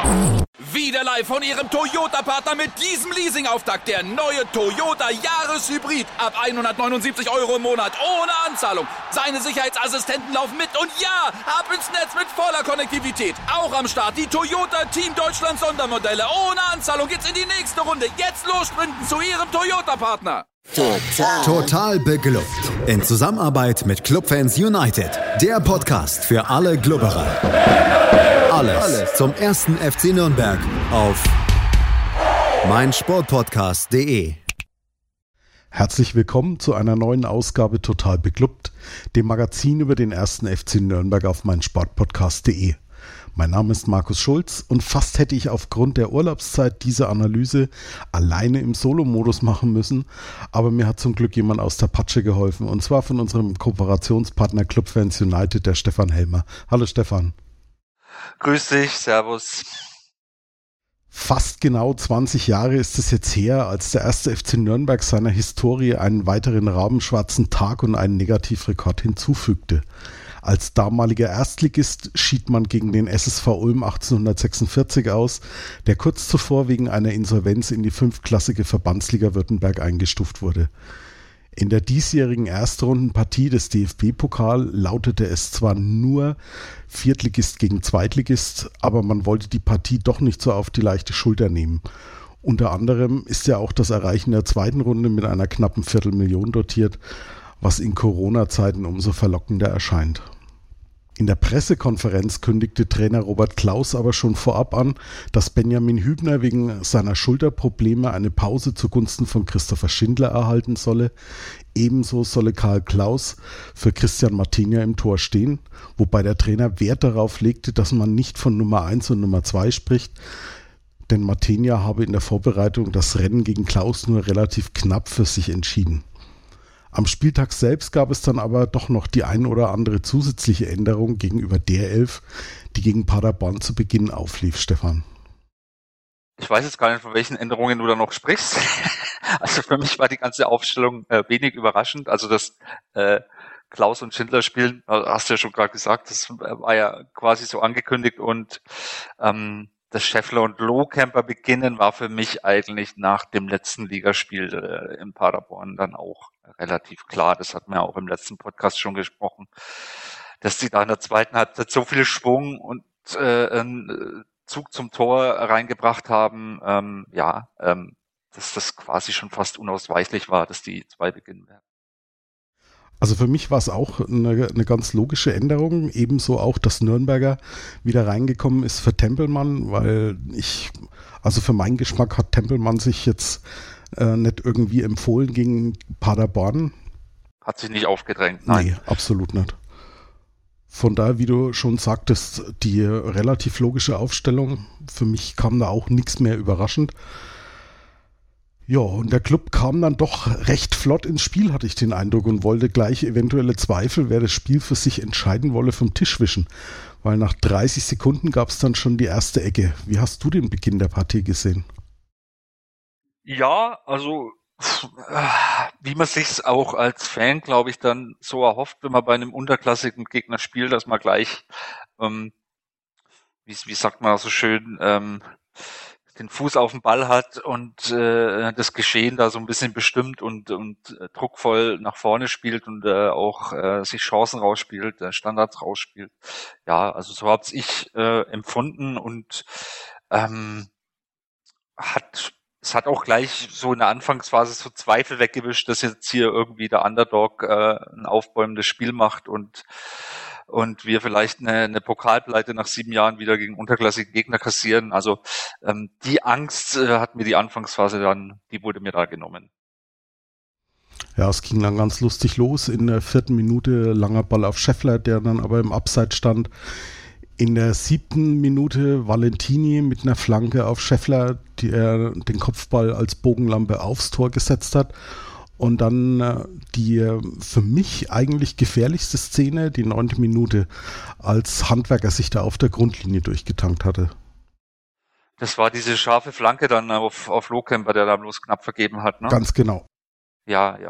Wieder live von Ihrem Toyota-Partner mit diesem Leasing-Auftakt. Der neue Toyota Jahreshybrid. Ab 179 € im Monat. Ohne Anzahlung. Seine Sicherheitsassistenten laufen mit. Und ja, ab ins Netz mit voller Konnektivität. Auch am Start die Toyota Team Deutschland Sondermodelle. Ohne Anzahlung geht's in die nächste Runde. Jetzt los sprinten zu Ihrem Toyota-Partner. Total beglückt. In Zusammenarbeit mit Clubfans United. Der Podcast für alle Glubberer. Alles zum ersten FC Nürnberg auf meinsportpodcast.de. Herzlich willkommen zu einer neuen Ausgabe Total beglückt, dem Magazin über den ersten FC Nürnberg auf meinsportpodcast.de. Mein Name ist Markus Schulz und fast hätte ich aufgrund der Urlaubszeit diese Analyse alleine im Solo-Modus machen müssen, aber mir hat zum Glück jemand aus der Patsche geholfen, und zwar von unserem Kooperationspartner Clubfans United, der Stefan Helmer. Hallo Stefan. Grüß dich, servus. Fast genau 20 Jahre ist es jetzt her, als der erste FC Nürnberg seiner Historie einen weiteren rabenschwarzen Tag und einen Negativrekord hinzufügte. Als damaliger Erstligist schied man gegen den SSV Ulm 1846 aus, der kurz zuvor wegen einer Insolvenz in die fünftklassige Verbandsliga Württemberg eingestuft wurde. In der diesjährigen Erstrundenpartie des DFB-Pokal lautete es zwar nur Viertligist gegen Zweitligist, aber man wollte die Partie doch nicht so auf die leichte Schulter nehmen. Unter anderem ist ja auch das Erreichen der zweiten Runde mit einer knappen Viertelmillion dotiert, was in Corona-Zeiten umso verlockender erscheint. In der Pressekonferenz kündigte Trainer Robert Klaus aber schon vorab an, dass Benjamin Hübner wegen seiner Schulterprobleme eine Pause zugunsten von Christopher Schindler erhalten solle. Ebenso solle Karl Klaus für Christian Martinia im Tor stehen, wobei der Trainer Wert darauf legte, dass man nicht von Nummer 1 und Nummer 2 spricht, denn Martinia habe in der Vorbereitung das Rennen gegen Klaus nur relativ knapp für sich entschieden. Am Spieltag selbst gab es dann aber doch noch die ein oder andere zusätzliche Änderung gegenüber der Elf, die gegen Paderborn zu Beginn auflief, Stefan. Ich weiß jetzt gar nicht, von welchen Änderungen du da noch sprichst. Also für mich war die ganze Aufstellung wenig überraschend. Also das Klaus und Schindler spielen, hast du ja schon gerade gesagt, das war ja quasi so angekündigt, und das Scheffler und Lohkemper beginnen war für mich eigentlich nach dem letzten Ligaspiel in Paderborn dann auch relativ klar. Das hatten wir auch im letzten Podcast schon gesprochen, dass die da in der zweiten Halbzeit so viel Schwung und einen Zug zum Tor reingebracht haben, dass das quasi schon fast unausweichlich war, dass die zwei beginnen werden. Also für mich war es auch eine ganz logische Änderung, ebenso auch, dass Nürnberger wieder reingekommen ist für Tempelmann, weil also für meinen Geschmack hat Tempelmann sich jetzt nicht irgendwie empfohlen gegen Paderborn. Hat sich nicht aufgedrängt, nein. Nee, absolut nicht. Von daher, wie du schon sagtest, die relativ logische Aufstellung, für mich kam da auch nichts mehr überraschend. Ja, und der Club kam dann doch recht flott ins Spiel, hatte ich den Eindruck, und wollte gleich eventuelle Zweifel, wer das Spiel für sich entscheiden wolle, vom Tisch wischen. Weil nach 30 Sekunden gab es dann schon die erste Ecke. Wie hast du den Beginn der Partie gesehen? Ja, also wie man sich's auch als Fan, glaube ich, dann so erhofft, wenn man bei einem unterklassigen Gegner spielt, dass man gleich, wie sagt man so schön, den Fuß auf dem Ball hat und das Geschehen da so ein bisschen bestimmt und druckvoll nach vorne spielt und auch sich Chancen rausspielt, Standards rausspielt. Ja, also so hab's ich empfunden, und es hat auch gleich so in der Anfangsphase so Zweifel weggewischt, dass jetzt hier irgendwie der Underdog ein aufbäumendes Spiel macht und wir vielleicht eine Pokalpleite nach 7 Jahren wieder gegen unterklassige Gegner kassieren. Also die Angst hat mir die Anfangsphase dann, die wurde mir da genommen. Ja, es ging dann ganz lustig los. In der 4. Minute langer Ball auf Scheffler, der dann aber im Abseits stand. In der 7. Minute Valentini mit einer Flanke auf Scheffler, der den Kopfball als Bogenlampe aufs Tor gesetzt hat. Und dann die für mich eigentlich gefährlichste Szene, die 9. Minute, als Handwerker sich da auf der Grundlinie durchgetankt hatte. Das war diese scharfe Flanke dann auf Lohkemper, der da bloß knapp vergeben hat, ne? Ganz genau. Ja,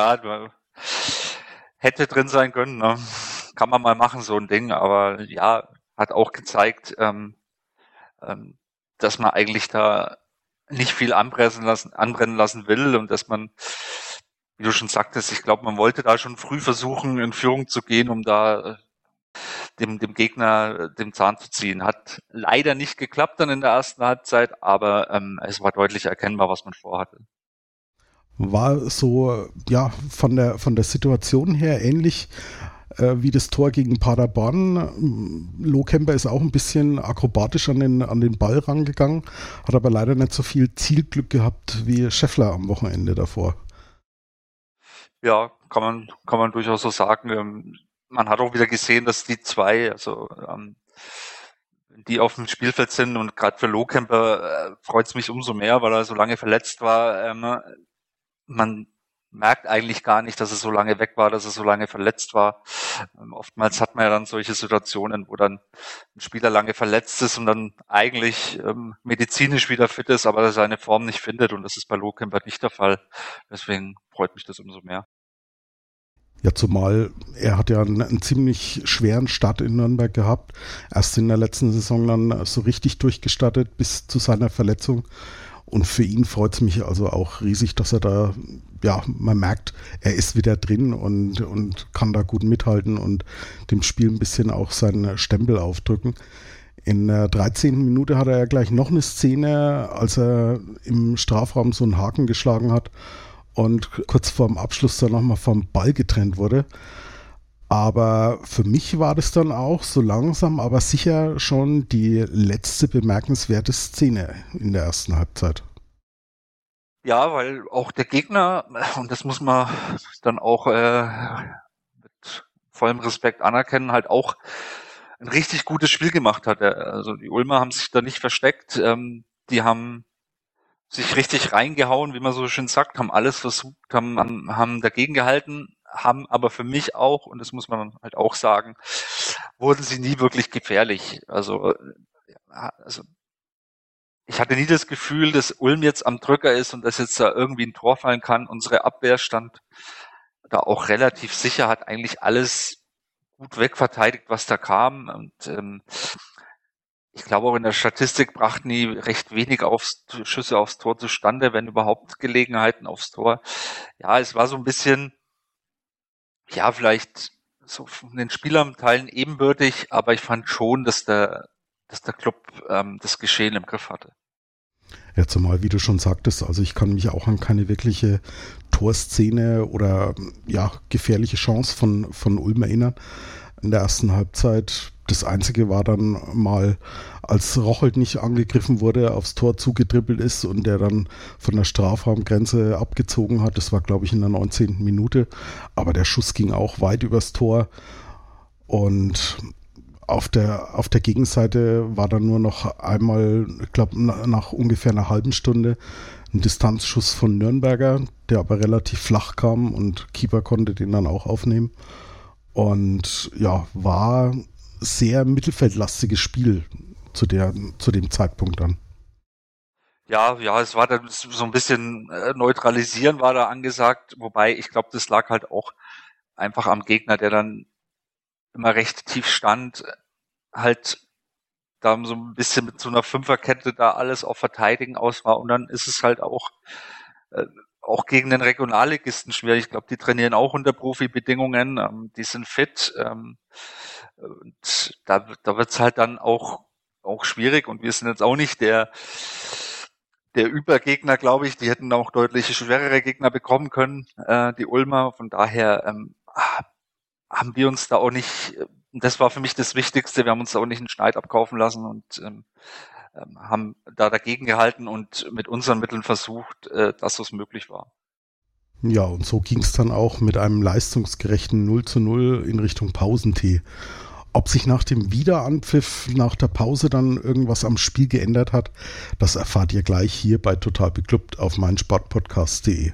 hätte drin sein können, ne? Kann man mal machen, so ein Ding, aber ja, hat auch gezeigt, dass man eigentlich da nicht viel anbrennen lassen will und dass man, wie du schon sagtest, ich glaube, man wollte da schon früh versuchen, in Führung zu gehen, um da dem Gegner den Zahn zu ziehen. Hat leider nicht geklappt dann in der ersten Halbzeit, aber es war deutlich erkennbar, was man vorhatte. War so, ja, von der Situation her ähnlich wie das Tor gegen Paderborn. Lohkemper ist auch ein bisschen akrobatisch an den Ball rangegangen, hat aber leider nicht so viel Zielglück gehabt wie Scheffler am Wochenende davor. Ja, kann man durchaus so sagen. Man hat auch wieder gesehen, dass die zwei, also die auf dem Spielfeld sind, und gerade für Lohkemper freut es mich umso mehr, weil er so lange verletzt war. Man merkt eigentlich gar nicht, dass er so lange weg war, dass er so lange verletzt war. Oftmals hat man ja dann solche Situationen, wo dann ein Spieler lange verletzt ist und dann eigentlich medizinisch wieder fit ist, aber seine Form nicht findet, und das ist bei Lohkemper nicht der Fall. Deswegen freut mich das umso mehr. Ja, zumal er hat ja einen ziemlich schweren Start in Nürnberg gehabt. Erst in der letzten Saison dann so richtig durchgestartet bis zu seiner Verletzung. Und für ihn freut es mich also auch riesig, dass er da, ja, man merkt, er ist wieder drin und kann da gut mithalten und dem Spiel ein bisschen auch seinen Stempel aufdrücken. In der 13. Minute hat er ja gleich noch eine Szene, als er im Strafraum so einen Haken geschlagen hat und kurz vorm Abschluss dann nochmal vom Ball getrennt wurde. Aber für mich war das dann auch so langsam, aber sicher schon die letzte bemerkenswerte Szene in der ersten Halbzeit. Ja, weil auch der Gegner, und das muss man dann auch mit vollem Respekt anerkennen, halt auch ein richtig gutes Spiel gemacht hat. Also die Ulmer haben sich da nicht versteckt, die haben sich richtig reingehauen, wie man so schön sagt, haben alles versucht, haben dagegen gehalten, haben aber für mich auch, und das muss man halt auch sagen, wurden sie nie wirklich gefährlich. Also ich hatte nie das Gefühl, dass Ulm jetzt am Drücker ist und dass jetzt da irgendwie ein Tor fallen kann. Unsere Abwehr stand da auch relativ sicher, hat eigentlich alles gut wegverteidigt, was da kam. Und ich glaube auch in der Statistik brachten die recht wenig Schüsse aufs Tor zustande, wenn überhaupt Gelegenheiten aufs Tor. Ja, es war so ein bisschen, ja, vielleicht so von den Spielerteilen ebenbürtig, aber ich fand schon, dass der Club das Geschehen im Griff hatte. Ja, zumal, wie du schon sagtest, also ich kann mich auch an keine wirkliche Torszene oder ja, gefährliche Chance von Ulm erinnern. In der ersten Halbzeit, das Einzige war dann mal, als Rocholt nicht angegriffen wurde, aufs Tor zugedribbelt ist und der dann von der Strafraumgrenze abgezogen hat. Das war, glaube ich, in der 19. Minute. Aber der Schuss ging auch weit übers Tor. Und auf der Gegenseite war dann nur noch einmal, ich glaube, nach ungefähr einer halben Stunde ein Distanzschuss von Nürnberger, der aber relativ flach kam und Keeper konnte den dann auch aufnehmen. Und ja, war sehr mittelfeldlastiges Spiel zu dem Zeitpunkt dann. Ja, es war dann so ein bisschen neutralisieren war da angesagt, wobei ich glaube, das lag halt auch einfach am Gegner, der dann immer recht tief stand, halt da so ein bisschen mit so einer Fünferkette da alles auf Verteidigen aus war, und dann ist es halt auch gegen den Regionalligisten schwer. Ich glaube, die trainieren auch unter Profibedingungen, die sind fit, und da wird's halt dann auch schwierig, und wir sind jetzt auch nicht der Übergegner, glaube ich. Die hätten auch deutlich schwerere Gegner bekommen können, die Ulmer. Von daher haben wir uns da auch nicht, das war für mich das Wichtigste, wir haben uns da auch nicht einen Schneid abkaufen lassen und haben da dagegen gehalten und mit unseren Mitteln versucht, dass es möglich war. Ja, und so ging es dann auch mit einem leistungsgerechten 0:0 in Richtung Pausentee. Ob sich nach dem Wiederanpfiff, nach der Pause dann irgendwas am Spiel geändert hat, das erfahrt ihr gleich hier bei Total Beklubbt auf meinsportpodcast.de.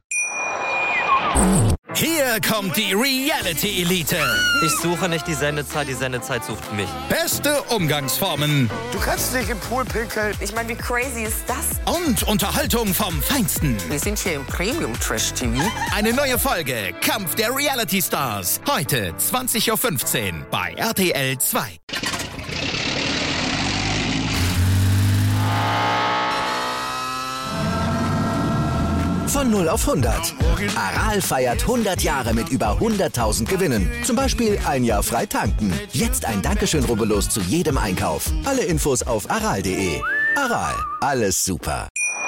Hier kommt die Reality Elite. Ich suche nicht die Sendezeit sucht mich. Beste Umgangsformen. Du kannst nicht im Pool pinkeln. Ich meine, wie crazy ist das? Und Unterhaltung vom Feinsten. Wir sind hier im Premium-Trash-TV. Eine neue Folge Kampf der Reality Stars. Heute 20.15 Uhr bei RTL 2. Von 0 auf 100. Aral feiert 100 Jahre mit über 100.000 Gewinnen. Zum Beispiel ein Jahr frei tanken. Jetzt ein Dankeschön, rubbellos zu jedem Einkauf. Alle Infos auf aral.de. Aral, alles super.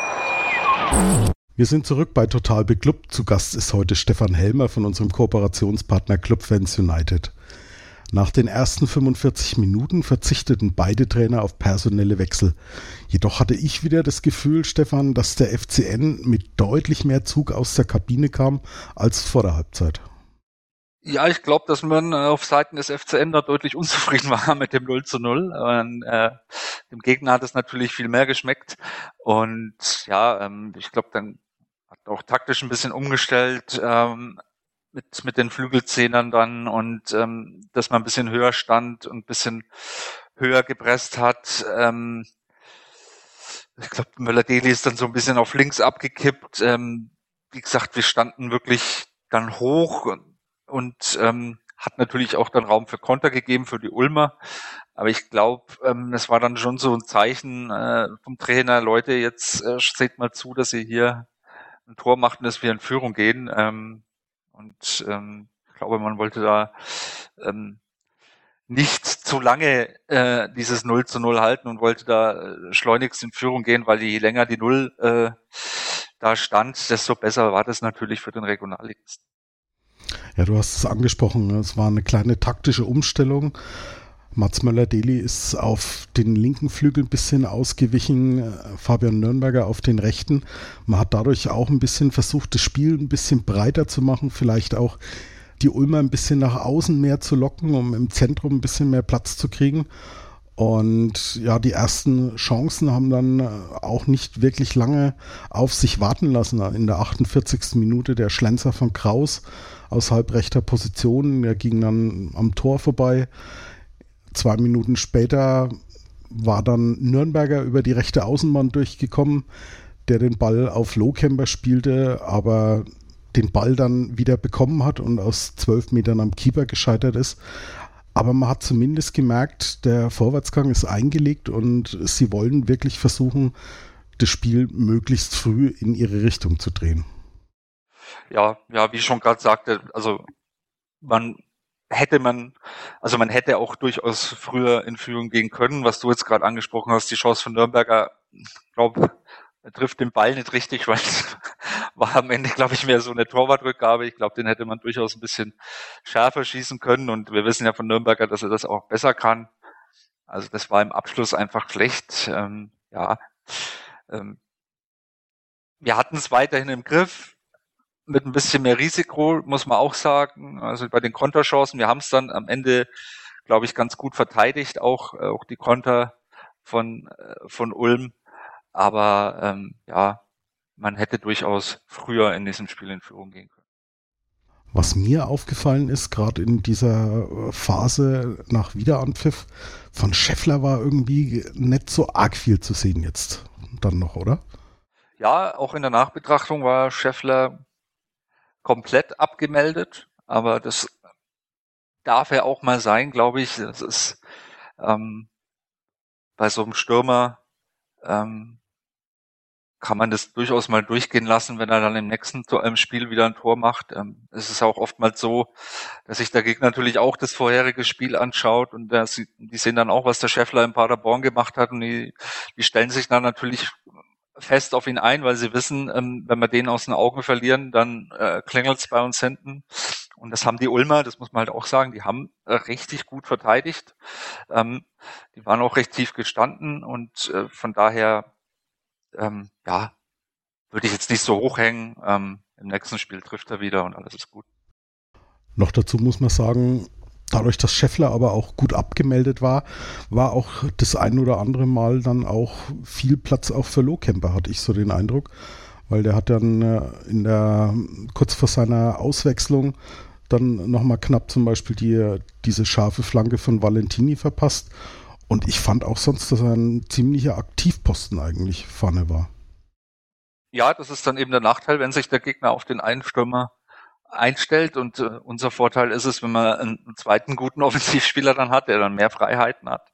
Wir sind zurück bei Total Beklubbt. Zu Gast ist heute Stefan Helmer von unserem Kooperationspartner Clubfans United. Nach den ersten 45 Minuten verzichteten beide Trainer auf personelle Wechsel. Jedoch hatte ich wieder das Gefühl, Stefan, dass der FCN mit deutlich mehr Zug aus der Kabine kam als vor der Halbzeit. Ja, ich glaube, dass man auf Seiten des FCN da deutlich unzufrieden war mit dem 0:0. Und, dem Gegner hat es natürlich viel mehr geschmeckt. Und ja, ich glaube, dann hat auch taktisch ein bisschen umgestellt mit den Flügelzehnern dann und dass man ein bisschen höher stand und ein bisschen höher gepresst hat. Ich glaube, Möller-Deli ist dann so ein bisschen auf links abgekippt. Wie gesagt, wir standen wirklich dann hoch und hat natürlich auch dann Raum für Konter gegeben für die Ulmer. Aber ich glaube, es war dann schon so ein Zeichen vom Trainer, Leute, jetzt seht mal zu, dass ihr hier ein Tor macht und dass wir in Führung gehen. Ich glaube, man wollte da nicht zu lange dieses 0:0 halten und wollte da schleunigst in Führung gehen, weil je länger die 0 da stand, desto besser war das natürlich für den Regionalligisten. Ja, du hast es angesprochen, es war eine kleine taktische Umstellung. Mats Möller-Deli ist auf den linken Flügel ein bisschen ausgewichen, Fabian Nürnberger auf den rechten. Man hat dadurch auch ein bisschen versucht, das Spiel ein bisschen breiter zu machen, vielleicht auch die Ulmer ein bisschen nach außen mehr zu locken, um im Zentrum ein bisschen mehr Platz zu kriegen. Und ja, die ersten Chancen haben dann auch nicht wirklich lange auf sich warten lassen. In der 48. Minute der Schlenzer von Kraus aus halbrechter Position, der ging dann am Tor vorbei. 2 Minuten später war dann Nürnberger über die rechte Außenbahn durchgekommen, der den Ball auf Lohkemper spielte, aber den Ball dann wieder bekommen hat und aus 12 Metern am Keeper gescheitert ist. Aber man hat zumindest gemerkt, der Vorwärtsgang ist eingelegt und sie wollen wirklich versuchen, das Spiel möglichst früh in ihre Richtung zu drehen. Ja, wie ich schon gerade sagte, also man hätte auch durchaus früher in Führung gehen können, was du jetzt gerade angesprochen hast, die Chance von Nürnberger, ich glaube, er trifft den Ball nicht richtig, weil es war am Ende, glaube ich, mehr so eine Torwartrückgabe. Ich glaube, den hätte man durchaus ein bisschen schärfer schießen können und wir wissen ja von Nürnberger, dass er das auch besser kann. Also das war im Abschluss einfach schlecht. Wir hatten es weiterhin im Griff. Mit ein bisschen mehr Risiko, muss man auch sagen. Also bei den Konterchancen, wir haben es dann am Ende, glaube ich, ganz gut verteidigt, auch die Konter von Ulm. Aber man hätte durchaus früher in diesem Spiel in Führung gehen können. Was mir aufgefallen ist, gerade in dieser Phase nach Wiederanpfiff, von Scheffler war irgendwie nicht so arg viel zu sehen jetzt dann noch, oder? Ja, auch in der Nachbetrachtung war Scheffler komplett abgemeldet, aber das darf ja auch mal sein, glaube ich. Das ist bei so einem Stürmer kann man das durchaus mal durchgehen lassen, wenn er dann im nächsten Spiel wieder ein Tor macht. Es ist auch oftmals so, dass sich der Gegner natürlich auch das vorherige Spiel anschaut und die sehen dann auch, was der Scheffler in Paderborn gemacht hat und die stellen sich dann natürlich fest auf ihn ein, weil sie wissen, wenn wir den aus den Augen verlieren, dann klingelt's bei uns hinten. Und das haben die Ulmer, das muss man halt auch sagen, die haben richtig gut verteidigt. Die waren auch recht tief gestanden und von daher würde ich jetzt nicht so hochhängen. Im nächsten Spiel trifft er wieder und alles ist gut. Noch dazu muss man sagen, dadurch, dass Scheffler aber auch gut abgemeldet war auch das ein oder andere Mal dann auch viel Platz auch für Lohkemper, hatte ich so den Eindruck. Weil der hat dann kurz vor seiner Auswechslung dann nochmal knapp zum Beispiel diese scharfe Flanke von Valentini verpasst. Und ich fand auch sonst, dass er ein ziemlicher Aktivposten eigentlich vorne war. Ja, das ist dann eben der Nachteil, wenn sich der Gegner auf den einen Stürmer einstellt. Und unser Vorteil ist es, wenn man einen zweiten guten Offensivspieler dann hat, der dann mehr Freiheiten hat.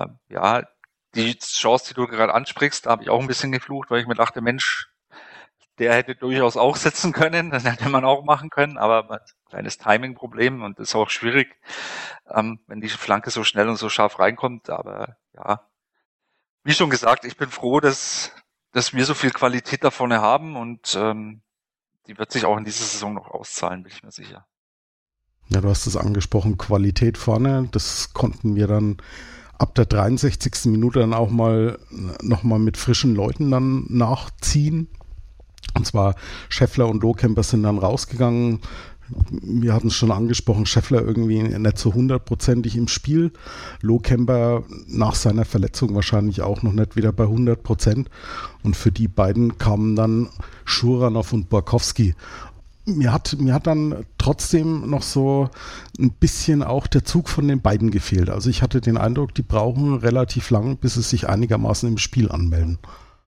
Die Chance, die du gerade ansprichst, da habe ich auch ein bisschen geflucht, weil ich mir dachte, Mensch, der hätte durchaus auch setzen können, das hätte man auch machen können, aber ein kleines Timing-Problem und das ist auch schwierig, wenn die Flanke so schnell und so scharf reinkommt. Aber ja, wie schon gesagt, ich bin froh, dass wir so viel Qualität da vorne haben und die wird sich auch in dieser Saison noch auszahlen, bin ich mir sicher. Ja, du hast es angesprochen, Qualität vorne, das konnten wir dann ab der 63. Minute dann auch nochmal mit frischen Leuten dann nachziehen. Und zwar Scheffler und Lohkemper sind dann rausgegangen. Wir hatten es schon angesprochen, Scheffler irgendwie nicht so 100%ig im Spiel. Lohkemper nach seiner Verletzung wahrscheinlich auch noch nicht wieder bei 100%. Und für die beiden kamen dann Schuranov und Borkowski. Mir hat dann trotzdem noch so ein bisschen auch der Zug von den beiden gefehlt. Also ich hatte den Eindruck, die brauchen relativ lang, bis sie sich einigermaßen im Spiel anmelden.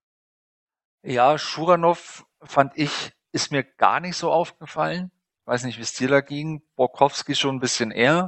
Ja, Schuranov fand ich, ist mir gar nicht so aufgefallen. Weiß nicht, wie es dir da ging. Borkowski schon ein bisschen eher.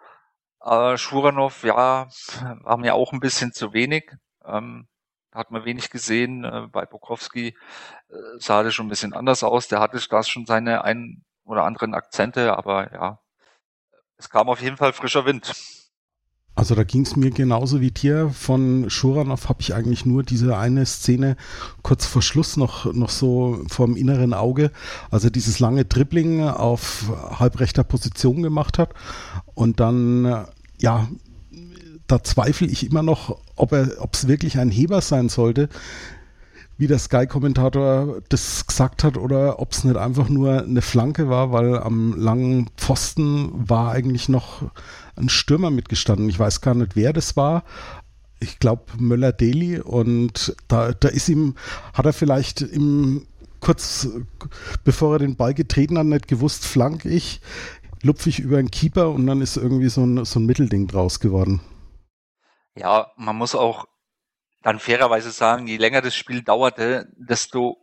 Schuranov, ja, war mir auch ein bisschen zu wenig. Hat man wenig gesehen. Bei Borkowski sah das schon ein bisschen anders aus. Der hatte da schon seine ein oder anderen Akzente, aber ja, es kam auf jeden Fall frischer Wind. Also da ging es mir genauso wie dir. Von Schuranov habe ich eigentlich nur diese eine Szene kurz vor Schluss noch so vorm inneren Auge, also dieses lange Dribbling auf halbrechter Position gemacht hat und dann, ja, da zweifle ich immer noch, ob es wirklich ein Heber sein sollte, wie der Sky-Kommentator das gesagt hat, oder ob es nicht einfach nur eine Flanke war, weil am langen Pfosten war eigentlich noch ein Stürmer mitgestanden. Ich weiß gar nicht, wer das war. Ich glaube Möller-Daly, und da ist ihm, hat er vielleicht kurz bevor er den Ball getreten hat, nicht gewusst, flank ich, lupfe ich über einen Keeper, und dann ist irgendwie so ein Mittelding draus geworden. Ja, man muss auch dann fairerweise sagen, je länger das Spiel dauerte, desto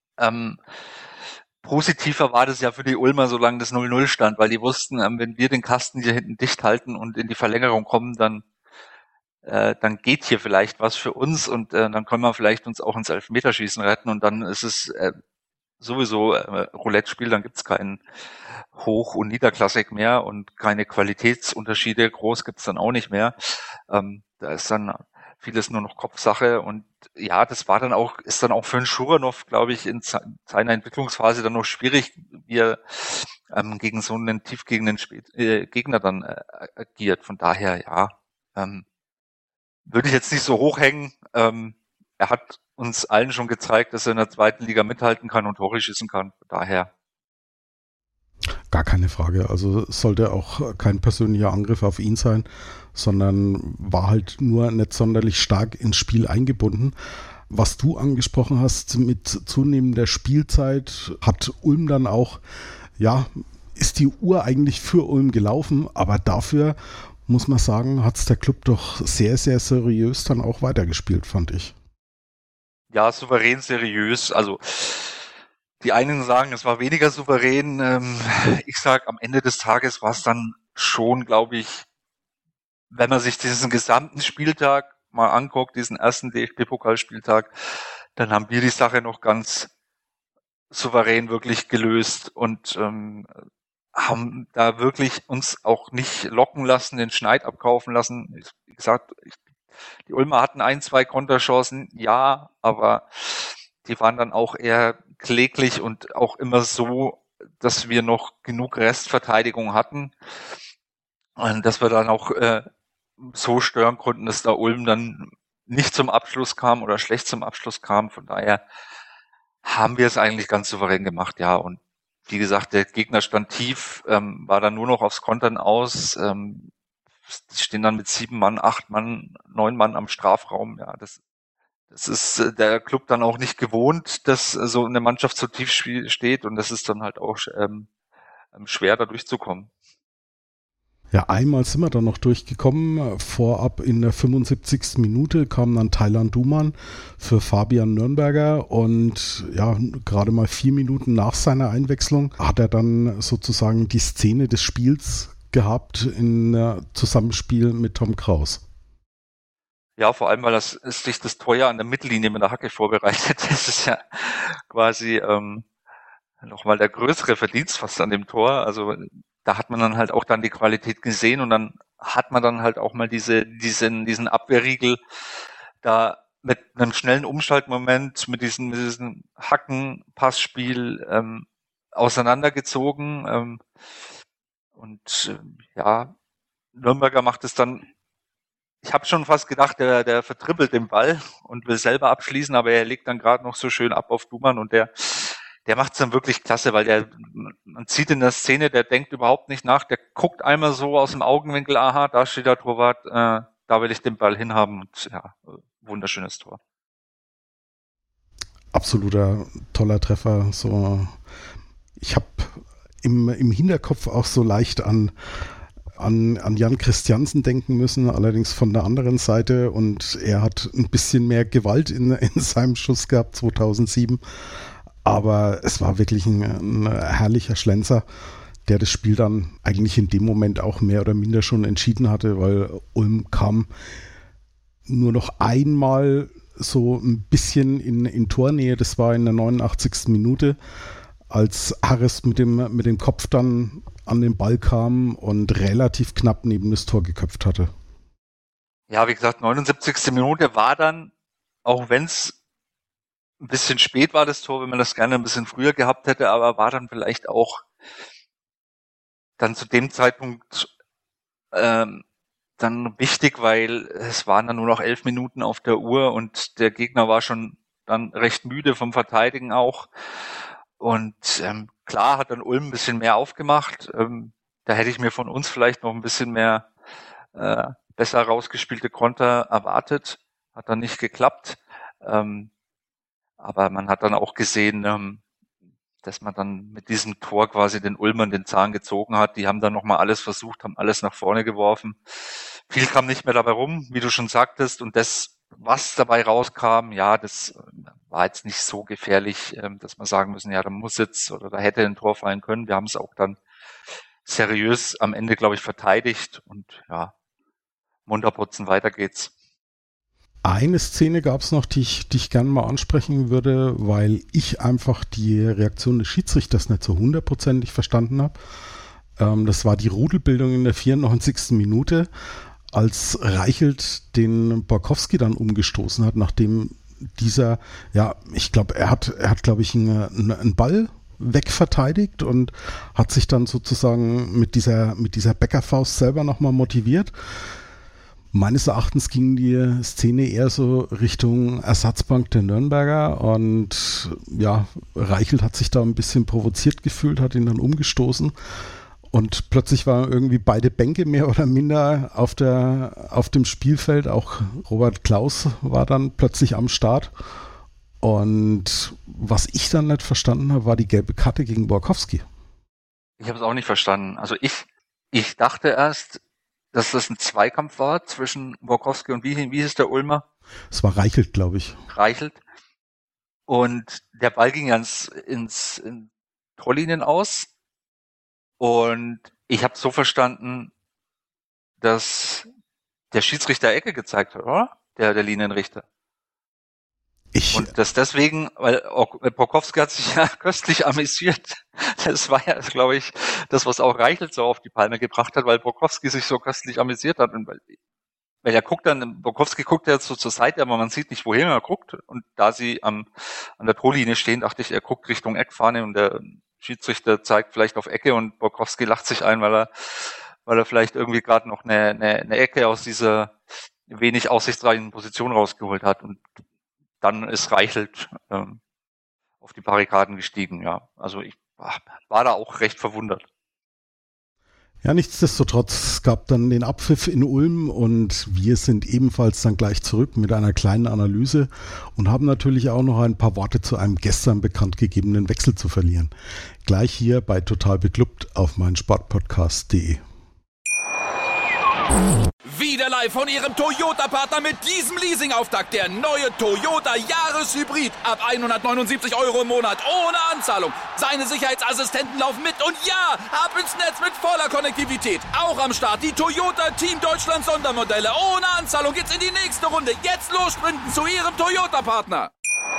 positiver war das ja für die Ulmer, solange das 0-0 stand, weil die wussten, wenn wir den Kasten hier hinten dicht halten und in die Verlängerung kommen, dann geht hier vielleicht was für uns, und dann können wir vielleicht uns auch ins Elfmeterschießen retten, und dann ist es sowieso Roulette-Spiel, dann gibt's keinen Hoch- und Niederklassik mehr und keine Qualitätsunterschiede, groß gibt's dann auch nicht mehr. Da ist dann vieles nur noch Kopfsache, und ja, das war dann auch, ist dann auch für einen Schuranov, glaube ich, in seiner Entwicklungsphase dann noch schwierig, wie er gegen so einen tiefgehenden Gegner dann agiert. Von daher, ja, würde ich jetzt nicht so hochhängen. Er hat uns allen schon gezeigt, dass er in der zweiten Liga mithalten kann und Tore schießen kann. Von daher. Gar keine Frage. Also sollte auch kein persönlicher Angriff auf ihn sein, sondern war halt nur nicht sonderlich stark ins Spiel eingebunden. Was du angesprochen hast, mit zunehmender Spielzeit hat Ulm dann auch, ja, ist die Uhr eigentlich für Ulm gelaufen, aber dafür, muss man sagen, hat es der Club doch sehr, sehr seriös dann auch weitergespielt, fand ich. Ja, souverän seriös. Also die einen sagen, es war weniger souverän. Ich sag, am Ende des Tages war es dann schon, glaube ich, wenn man sich diesen gesamten Spieltag mal anguckt, diesen ersten DFB-Pokalspieltag, dann haben wir die Sache noch ganz souverän wirklich gelöst und haben da wirklich uns auch nicht locken lassen, den Schneid abkaufen lassen. Wie gesagt, die Ulmer hatten 1-2 Konterchancen, ja, aber die waren dann auch eher kläglich und auch immer so, dass wir noch genug Restverteidigung hatten und dass wir dann auch so stören konnten, dass da Ulm dann nicht zum Abschluss kam oder schlecht zum Abschluss kam. Von daher haben wir es eigentlich ganz souverän gemacht, ja. Und wie gesagt, der Gegner stand tief, war dann nur noch aufs Kontern aus. Die stehen dann mit 7 Mann, 8 Mann, 9 Mann am Strafraum. Ja, das ist der Club dann auch nicht gewohnt, dass so eine Mannschaft so tief steht, und das ist dann halt auch schwer, da durchzukommen. Ja, einmal sind wir dann noch durchgekommen. Vorab in der 75. Minute kam dann Thailand Duman für Fabian Nürnberger, und ja, gerade mal 4 Minuten nach seiner Einwechslung hat er dann sozusagen die Szene des Spiels gehabt in Zusammenspiel mit Tom Kraus. Ja, vor allem, weil sich das Tor ja an der Mittellinie mit der Hacke vorbereitet. Das ist ja quasi nochmal der größere Verdienst fast an dem Tor. Also da hat man dann halt auch dann die Qualität gesehen und dann hat man dann halt auch mal diesen Abwehrriegel da mit einem schnellen Umschaltmoment, mit diesem Hacken-Passspiel auseinandergezogen. Nürnberger macht es dann. Ich habe schon fast gedacht, der vertrippelt den Ball und will selber abschließen, aber er legt dann gerade noch so schön ab auf Dumann und der macht es dann wirklich klasse, weil man sieht in der Szene, der denkt überhaupt nicht nach, der guckt einmal so aus dem Augenwinkel, aha, da steht der Torwart, da will ich den Ball hinhaben und ja, wunderschönes Tor. Absoluter toller Treffer. So, ich habe im Hinterkopf auch so leicht an Jan Christiansen denken müssen, allerdings von der anderen Seite, und er hat ein bisschen mehr Gewalt in seinem Schuss gehabt 2007, aber es war wirklich ein herrlicher Schlenzer, der das Spiel dann eigentlich in dem Moment auch mehr oder minder schon entschieden hatte, weil Ulm kam nur noch einmal so ein bisschen in Tornähe, das war in der 89. Minute, als Harris mit dem Kopf dann an den Ball kam und relativ knapp neben das Tor geköpft hatte. Ja, wie gesagt, 79. Minute war dann, auch wenn es ein bisschen spät war, das Tor, wenn man das gerne ein bisschen früher gehabt hätte, aber war dann vielleicht auch dann zu dem Zeitpunkt dann wichtig, weil es waren dann nur noch 11 Minuten auf der Uhr und der Gegner war schon dann recht müde vom Verteidigen auch. Und klar hat dann Ulm ein bisschen mehr aufgemacht. Da hätte ich mir von uns vielleicht noch ein bisschen mehr besser rausgespielte Konter erwartet. Hat dann nicht geklappt. Aber man hat dann auch gesehen, dass man dann mit diesem Tor quasi den Ulmern den Zahn gezogen hat. Die haben dann nochmal alles versucht, haben alles nach vorne geworfen. Viel kam nicht mehr dabei rum, wie du schon sagtest. Und das, was dabei rauskam, ja, das war jetzt nicht so gefährlich, dass man sagen müssen, ja, da muss jetzt oder da hätte ein Tor fallen können. Wir haben es auch dann seriös am Ende, glaube ich, verteidigt und ja, munter putzen, weiter geht's. Eine Szene gab es noch, die ich gerne mal ansprechen würde, weil ich einfach die Reaktion des Schiedsrichters nicht so 100%ig verstanden habe. Das war die Rudelbildung in der 94. Minute, als Reichelt den Borkowski dann umgestoßen hat, nachdem dieser, ja, ich glaube, er hat glaube ich, einen Ball wegverteidigt und hat sich dann sozusagen mit dieser Bäckerfaust selber nochmal motiviert. Meines Erachtens ging die Szene eher so Richtung Ersatzbank der Nürnberger und ja, Reichelt hat sich da ein bisschen provoziert gefühlt, hat ihn dann umgestoßen und plötzlich waren irgendwie beide Bänke mehr oder minder auf dem Spielfeld. Auch Robert Klaus war dann plötzlich am Start und was ich dann nicht verstanden habe, war die gelbe Karte gegen Borkowski. Ich habe es auch nicht verstanden. Also ich dachte erst, dass das ein Zweikampf war zwischen Borkowski und wie hieß der Ulmer? Es war Reichelt, glaube ich. Reichelt. Und der Ball ging ins Torlinien aus. Und ich habe so verstanden, dass der Schiedsrichter Ecke gezeigt hat, oder? Der Linienrichter. Und das deswegen, weil Borkowski hat sich ja köstlich amüsiert. Das war ja, glaube ich, das, was auch Reichelt so auf die Palme gebracht hat, weil Borkowski sich so köstlich amüsiert hat. Und weil er guckt dann, Borkowski guckt jetzt so zur Seite, aber man sieht nicht, wohin er guckt. Und da sie an der Torlinie stehen, dachte ich, er guckt Richtung Eckfahne und der Schiedsrichter zeigt vielleicht auf Ecke und Borkowski lacht sich ein, weil er vielleicht irgendwie gerade noch eine Ecke aus dieser wenig aussichtsreichen Position rausgeholt hat. Und dann ist Reichelt auf die Barrikaden gestiegen, ja. Also ich war da auch recht verwundert. Ja, nichtsdestotrotz, es gab dann den Abpfiff in Ulm und wir sind ebenfalls dann gleich zurück mit einer kleinen Analyse und haben natürlich auch noch ein paar Worte zu einem gestern bekannt gegebenen Wechsel zu verlieren. Gleich hier bei Total Beklubbt auf meinsportpodcast.de. Wieder live von Ihrem Toyota-Partner mit diesem Leasing-Auftakt. Der neue Toyota Jahreshybrid. Ab 179 € im Monat. Ohne Anzahlung. Seine Sicherheitsassistenten laufen mit. Und ja, ab ins Netz mit voller Konnektivität. Auch am Start die Toyota Team Deutschland Sondermodelle. Ohne Anzahlung geht's in die nächste Runde. Jetzt los sprinten zu Ihrem Toyota-Partner.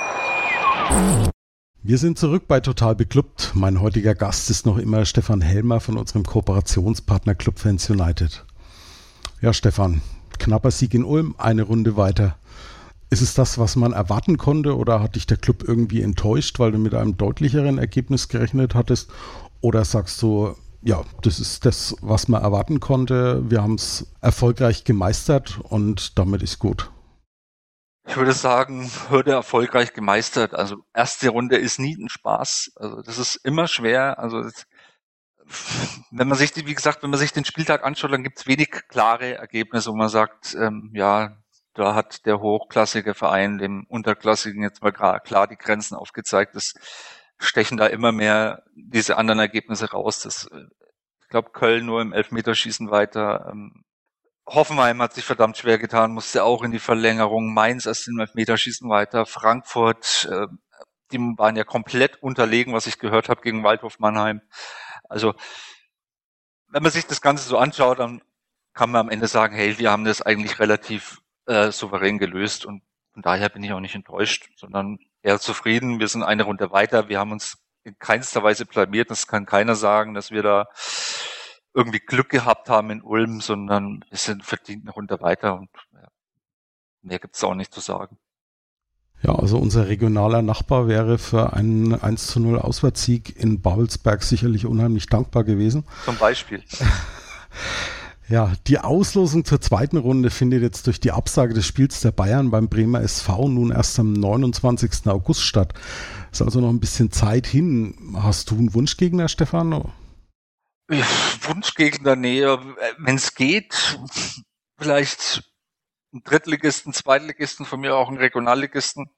Wir sind zurück bei Total Beklubbt. Mein heutiger Gast ist noch immer Stefan Helmer von unserem Kooperationspartner Clubfans United. Ja, Stefan, knapper Sieg in Ulm, eine Runde weiter. Ist es das, was man erwarten konnte, oder hat dich der Club irgendwie enttäuscht, weil du mit einem deutlicheren Ergebnis gerechnet hattest? Oder sagst du, ja, das ist das, was man erwarten konnte, wir haben es erfolgreich gemeistert und damit ist gut? Ich würde sagen, Hürde erfolgreich gemeistert. Also erste Runde ist nie ein Spaß. Also das ist immer schwer. Also wenn man sich den Spieltag anschaut, dann gibt es wenig klare Ergebnisse, wo man sagt, ja, da hat der hochklassige Verein dem unterklassigen jetzt mal klar die Grenzen aufgezeigt. Das stechen da immer mehr diese anderen Ergebnisse raus. Ich glaube, Köln nur im Elfmeterschießen weiter. Hoffenheim hat sich verdammt schwer getan, musste auch in die Verlängerung. Mainz erst im Elfmeterschießen weiter. Frankfurt, die waren ja komplett unterlegen, was ich gehört habe, gegen Waldhof Mannheim. Also, wenn man sich das Ganze so anschaut, dann kann man am Ende sagen, hey, wir haben das eigentlich relativ souverän gelöst, und von daher bin ich auch nicht enttäuscht, sondern eher zufrieden. Wir sind eine Runde weiter. Wir haben uns in keinster Weise blamiert. Das kann keiner sagen, dass wir da irgendwie Glück gehabt haben in Ulm, sondern wir sind verdient eine Runde weiter, und ja, mehr gibt's auch nicht zu sagen. Ja, also unser regionaler Nachbar wäre für einen 1:0 Auswärtssieg in Babelsberg sicherlich unheimlich dankbar gewesen. Zum Beispiel. Ja, die Auslosung zur zweiten Runde findet jetzt durch die Absage des Spiels der Bayern beim Bremer SV nun erst am 29. August statt. Ist also noch ein bisschen Zeit hin. Hast du einen Wunschgegner, Stefan? Wunschgegner, nee, wenn es geht, vielleicht einen Drittligisten, Zweitligisten, von mir auch einen Regionalligisten,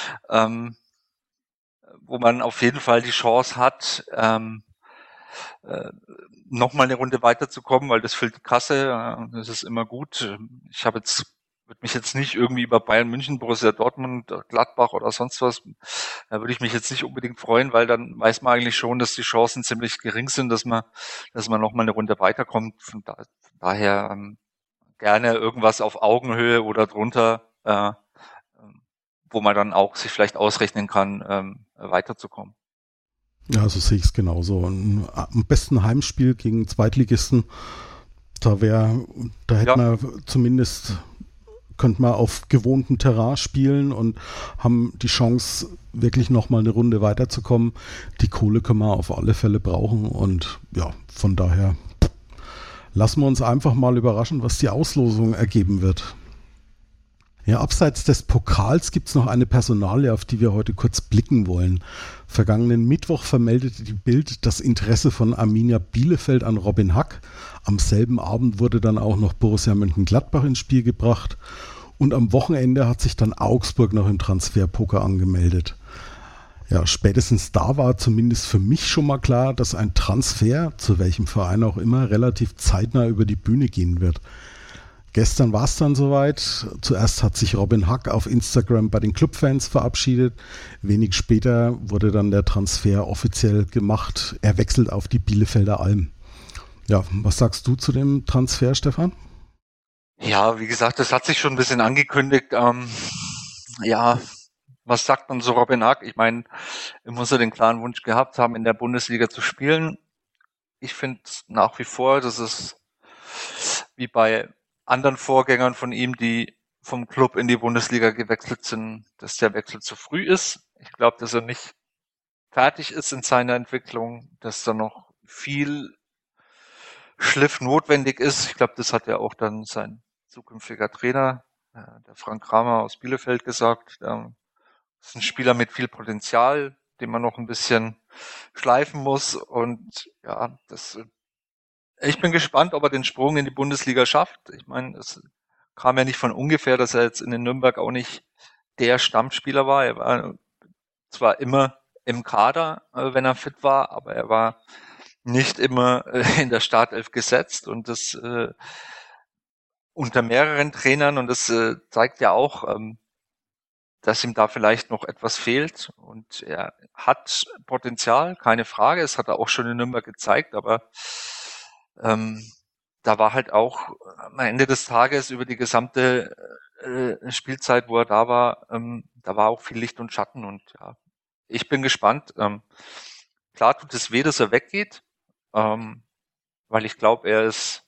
wo man auf jeden Fall die Chance hat, nochmal eine Runde weiterzukommen, weil das füllt die Kasse, das ist immer gut. Würde mich jetzt nicht irgendwie über Bayern München, Borussia Dortmund, Gladbach oder sonst was, da würde ich mich jetzt nicht unbedingt freuen, weil dann weiß man eigentlich schon, dass die Chancen ziemlich gering sind, dass man nochmal eine Runde weiterkommt. Von daher gerne irgendwas auf Augenhöhe oder drunter, wo man dann auch sich vielleicht ausrechnen kann, weiterzukommen. Ja, so sehe ich es genauso. Am besten Heimspiel gegen Zweitligisten, da hätte man zumindest, könnte man auf gewohntem Terrain spielen und haben die Chance, wirklich nochmal eine Runde weiterzukommen. Die Kohle können wir auf alle Fälle brauchen, und ja, von daher lassen wir uns einfach mal überraschen, was die Auslosung ergeben wird. Ja, abseits des Pokals gibt es noch eine Personalie, auf die wir heute kurz blicken wollen. Vergangenen Mittwoch vermeldete die Bild das Interesse von Arminia Bielefeld an Robin Hack. Am selben Abend wurde dann auch noch Borussia Mönchengladbach ins Spiel gebracht. Und am Wochenende hat sich dann Augsburg noch im Transferpoker angemeldet. Ja, spätestens da war zumindest für mich schon mal klar, dass ein Transfer, zu welchem Verein auch immer, relativ zeitnah über die Bühne gehen wird. Gestern war es dann soweit. Zuerst hat sich Robin Hack auf Instagram bei den Clubfans verabschiedet. Wenig später wurde dann der Transfer offiziell gemacht. Er wechselt auf die Bielefelder Alm. Ja, was sagst du zu dem Transfer, Stefan? Ja, wie gesagt, das hat sich schon ein bisschen angekündigt. Ja, was sagt man so Robin Hack? Ich meine, er muss ja den klaren Wunsch gehabt haben, in der Bundesliga zu spielen. Ich finde nach wie vor, dass es wie bei anderen Vorgängern von ihm, die vom Club in die Bundesliga gewechselt sind, dass der Wechsel zu früh ist. Ich glaube, dass er nicht fertig ist in seiner Entwicklung, dass da noch viel Schliff notwendig ist. Ich glaube, das hat ja auch dann sein zukünftiger Trainer, der Frank Kramer aus Bielefeld, gesagt. Das ist ein Spieler mit viel Potenzial, den man noch ein bisschen schleifen muss. Und ja, ich bin gespannt, ob er den Sprung in die Bundesliga schafft. Ich meine, es kam ja nicht von ungefähr, dass er jetzt in den Nürnberg auch nicht der Stammspieler war. Er war zwar immer im Kader, wenn er fit war, aber er war nicht immer in der Startelf gesetzt. Und das unter mehreren Trainern und das zeigt ja auch, dass ihm da vielleicht noch etwas fehlt und er hat Potenzial, keine Frage, das hat er auch schon in Nürnberg gezeigt, aber da war halt auch am Ende des Tages über die gesamte Spielzeit, wo er da war auch viel Licht und Schatten und ja, ich bin gespannt. Klar tut es weh, dass er weggeht, weil ich glaube, er ist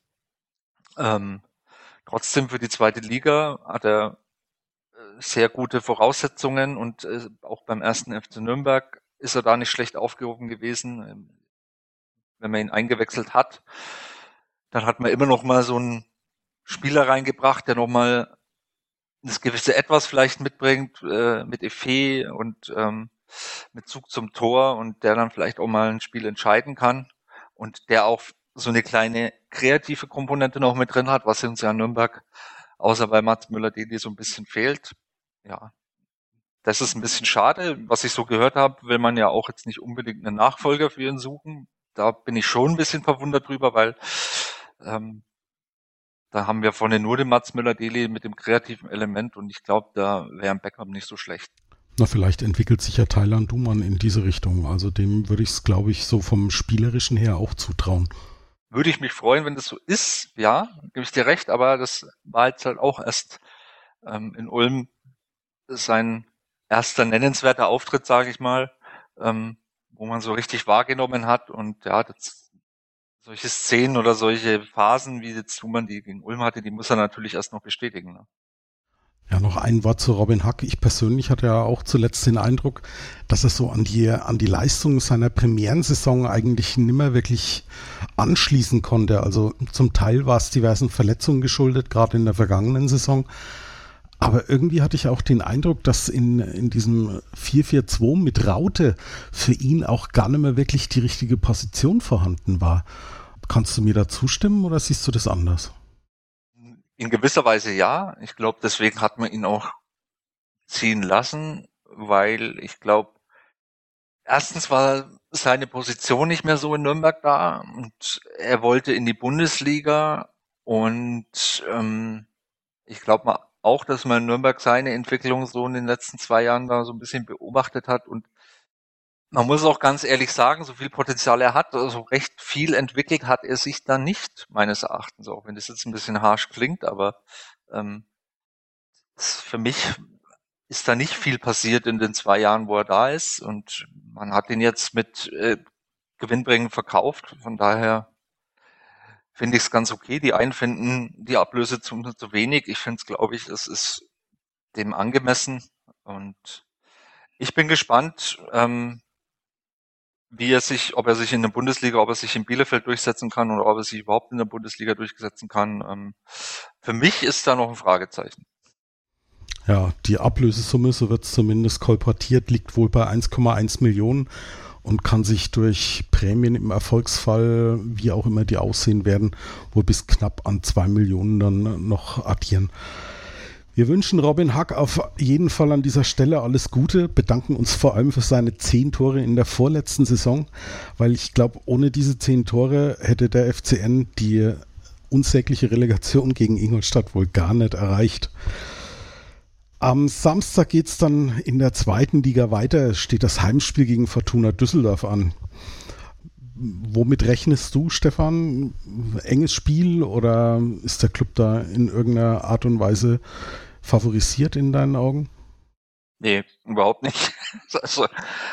trotzdem für die zweite Liga hat er sehr gute Voraussetzungen und auch beim ersten FC Nürnberg ist er da nicht schlecht aufgehoben gewesen. Wenn man ihn eingewechselt hat, dann hat man immer noch mal so einen Spieler reingebracht, der noch mal das gewisse Etwas vielleicht mitbringt, mit Effet und mit Zug zum Tor und der dann vielleicht auch mal ein Spiel entscheiden kann und der auch so eine kleine kreative Komponente noch mit drin hat, was uns ja in Nürnberg außer bei Mats Müller-Deli so ein bisschen fehlt. Ja, das ist ein bisschen schade. Was ich so gehört habe, will man ja auch jetzt nicht unbedingt einen Nachfolger für ihn suchen. Da bin ich schon ein bisschen verwundert drüber, weil da haben wir vorne nur den Mats Müller-Deli mit dem kreativen Element und ich glaube, da wäre ein Backup nicht so schlecht. Na, vielleicht entwickelt sich ja Taylan Duman in diese Richtung. Also dem würde ich es, glaube ich, so vom Spielerischen her auch zutrauen. Würde ich mich freuen, wenn das so ist, ja, gebe ich dir recht, aber das war jetzt halt auch erst in Ulm sein erster nennenswerter Auftritt, sage ich mal, wo man so richtig wahrgenommen hat und ja, solche Szenen oder solche Phasen, wie jetzt Duman die gegen Ulm hatte, die muss er natürlich erst noch bestätigen. Ne? Ja, noch ein Wort zu Robin Hack. Ich persönlich hatte ja auch zuletzt den Eindruck, dass er so an die Leistung seiner Premierensaison eigentlich nimmer wirklich anschließen konnte. Also zum Teil war es diversen Verletzungen geschuldet, gerade in der vergangenen Saison. Aber irgendwie hatte ich auch den Eindruck, dass in diesem 4-4-2 mit Raute für ihn auch gar nicht mehr wirklich die richtige Position vorhanden war. Kannst du mir da zustimmen oder siehst du das anders? In gewisser Weise ja. Ich glaube, deswegen hat man ihn auch ziehen lassen, weil ich glaube, erstens war seine Position nicht mehr so in Nürnberg da und er wollte in die Bundesliga und ich glaube mal auch, dass man in Nürnberg seine Entwicklung so in den letzten 2 Jahren da so ein bisschen beobachtet hat und man muss auch ganz ehrlich sagen, so viel Potenzial er hat, also recht viel entwickelt hat er sich da nicht, meines Erachtens, auch wenn das jetzt ein bisschen harsch klingt, aber für mich ist da nicht viel passiert in den 2 Jahren, wo er da ist und man hat ihn jetzt mit Gewinnbringen verkauft, von daher finde ich es ganz okay. Die einen finden die Ablöse zu wenig, ich finde es, glaube ich, es ist dem angemessen und ich bin gespannt, ob er sich in der Bundesliga, ob er sich in Bielefeld durchsetzen kann oder ob er sich überhaupt in der Bundesliga durchsetzen kann. Für mich ist da noch ein Fragezeichen. Ja, die Ablösesumme, so wird es zumindest kolportiert, liegt wohl bei 1,1 Millionen und kann sich durch Prämien im Erfolgsfall, wie auch immer die aussehen werden, wohl bis knapp an 2 Millionen dann noch addieren. Wir wünschen Robin Hack auf jeden Fall an dieser Stelle alles Gute, bedanken uns vor allem für seine 10 Tore in der vorletzten Saison, weil ich glaube, ohne diese 10 Tore hätte der FCN die unsägliche Relegation gegen Ingolstadt wohl gar nicht erreicht. Am Samstag geht es dann in der 2. Liga weiter, es steht das Heimspiel gegen Fortuna Düsseldorf an. Womit rechnest du, Stefan? Enges Spiel oder ist der Club da in irgendeiner Art und Weise favorisiert in deinen Augen? Nee, überhaupt nicht. Also,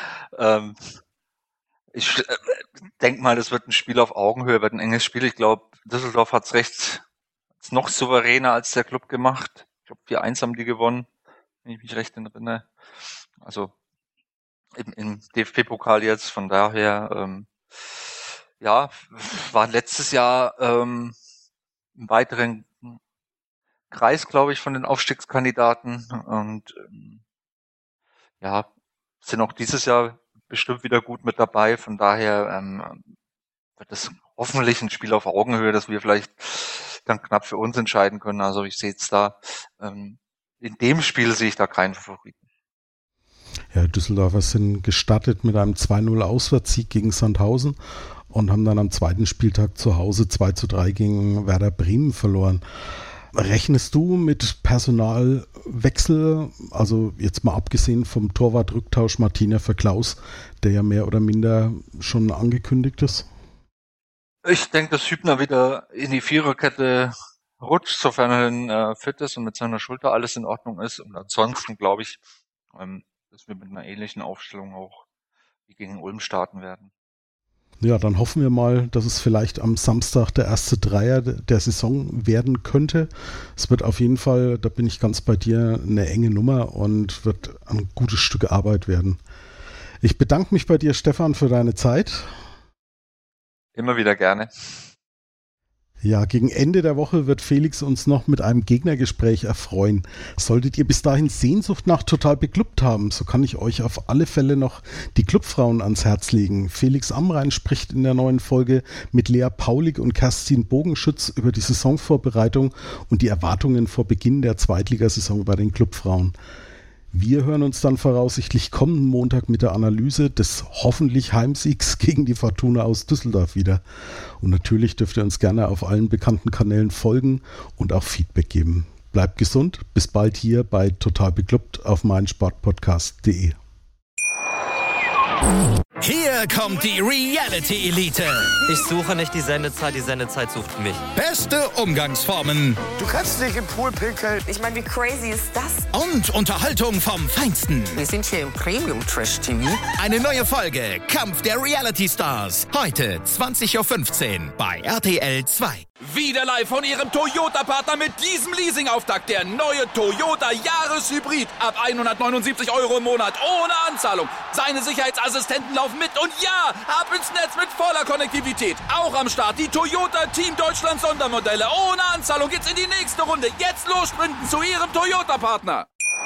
ich denke mal, das wird ein Spiel auf Augenhöhe, wird ein enges Spiel. Ich glaube, Düsseldorf hat es noch souveräner als der Club gemacht. Ich glaube, 4-1 haben die gewonnen, wenn ich mich recht erinnere. Also im DFB-Pokal jetzt, von daher war letztes Jahr im weiteren Kreis, glaube ich, von den Aufstiegskandidaten und sind auch dieses Jahr bestimmt wieder gut mit dabei. Von daher wird es hoffentlich ein Spiel auf Augenhöhe, das wir vielleicht dann knapp für uns entscheiden können. Also ich sehe jetzt da, in dem Spiel sehe ich da keinen Favoriten. Ja, Düsseldorfer sind gestartet mit einem 2-0 Auswärtssieg gegen Sandhausen und haben dann am 2. Spieltag zu Hause 2-3 gegen Werder Bremen verloren. Rechnest du mit Personalwechsel, also jetzt mal abgesehen vom Torwartrücktausch Martina für Klaus, der ja mehr oder minder schon angekündigt ist? Ich denke, dass Hübner wieder in die Viererkette rutscht, sofern er fit ist und mit seiner Schulter alles in Ordnung ist. Und ansonsten glaube ich, dass wir mit einer ähnlichen Aufstellung auch wie gegen Ulm starten werden. Ja, dann hoffen wir mal, dass es vielleicht am Samstag der erste Dreier der Saison werden könnte. Es wird auf jeden Fall, da bin ich ganz bei dir, eine enge Nummer und wird ein gutes Stück Arbeit werden. Ich bedanke mich bei dir, Stefan, für deine Zeit. Immer wieder gerne. Ja, gegen Ende der Woche wird Felix uns noch mit einem Gegnergespräch erfreuen. Solltet ihr bis dahin Sehnsucht nach Total Beklubbt haben, so kann ich euch auf alle Fälle noch die Clubfrauen ans Herz legen. Felix Amrain spricht in der neuen Folge mit Lea Paulik und Kerstin Bogenschütz über die Saisonvorbereitung und die Erwartungen vor Beginn der Zweitligasaison bei den Clubfrauen. Wir hören uns dann voraussichtlich kommenden Montag mit der Analyse des hoffentlich Heimsiegs gegen die Fortuna aus Düsseldorf wieder. Und natürlich dürft ihr uns gerne auf allen bekannten Kanälen folgen und auch Feedback geben. Bleibt gesund, bis bald hier bei Total Beklubbt auf meinsportpodcast.de. Hier kommt die Reality-Elite. Ich suche nicht die Sendezeit sucht mich. Beste Umgangsformen. Du kannst dich im Pool pinkeln. Ich meine, wie crazy ist das? Und Unterhaltung vom Feinsten. Wir sind hier im Premium-Trash-TV. Eine neue Folge Kampf der Reality-Stars. Heute 20.15 Uhr bei RTL 2. Wieder live von Ihrem Toyota-Partner mit diesem Leasing-Auftakt. Der neue Toyota Jahreshybrid. Ab 179 € im Monat. Ohne Anzahlung. Seine Sicherheitsassistenten laufen mit. Und ja, ab ins Netz mit voller Konnektivität. Auch am Start die Toyota Team Deutschland Sondermodelle. Ohne Anzahlung geht's in die nächste Runde. Jetzt los sprinten zu Ihrem Toyota-Partner.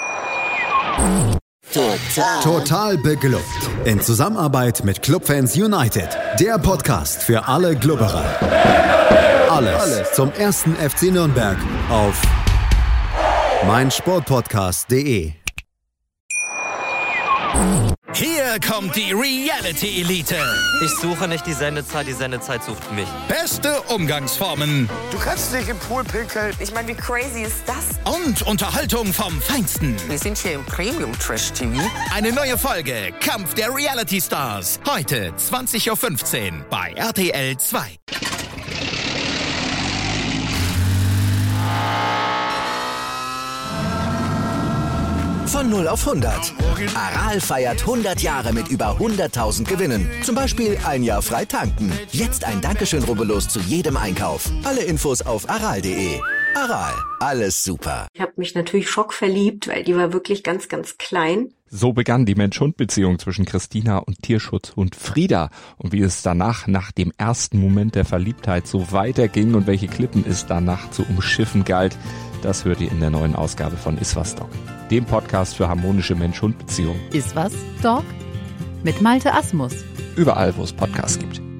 Total Beglückt. In Zusammenarbeit mit Clubfans United. Der Podcast für alle Glubberer. Alles zum ersten FC Nürnberg auf meinsportpodcast.de. Hier kommt die Reality-Elite. Ich suche nicht die Sendezeit sucht mich. Beste Umgangsformen. Du kannst dich im Pool pinkeln. Ich meine, wie crazy ist das? Und Unterhaltung vom Feinsten. Wir sind hier im Premium-Trash-TV. Eine neue Folge Kampf der Reality-Stars. Heute 20.15 Uhr bei RTL 2. Von 0 auf 100. Aral feiert 100 Jahre mit über 100.000 Gewinnen. Zum Beispiel ein Jahr frei tanken. Jetzt ein Dankeschön, rubbellos zu jedem Einkauf. Alle Infos auf aral.de. Aral, alles super. Ich habe mich natürlich schockverliebt, weil die war wirklich ganz, ganz klein. So begann die Mensch-Hund-Beziehung zwischen Christina und Tierschutzhund Frieda. Und wie es danach, nach dem ersten Moment der Verliebtheit, so weiterging und welche Klippen es danach zu umschiffen galt, das hört ihr in der neuen Ausgabe von Iswas Dog, dem Podcast für harmonische Mensch-Hund-Beziehungen. Iswas Dog? Mit Malte Asmus. Überall, wo es Podcasts gibt.